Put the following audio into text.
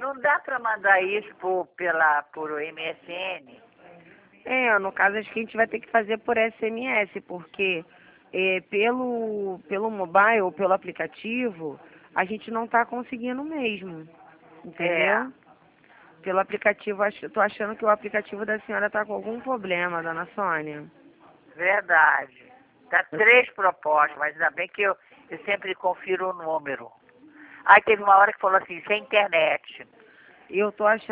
não dá para mandar isso por MSN? No caso, acho que a gente vai ter que fazer por SMS, porque pelo mobile ou pelo aplicativo, a gente não está conseguindo mesmo, É, entendeu? Pelo aplicativo, tô achando que o aplicativo da senhora está com algum problema, dona Sônia. verdade. Dá 3 propostas, mas ainda bem que eu sempre confiro o número. Aí teve uma hora que falou assim, sem internet. Eu tô achando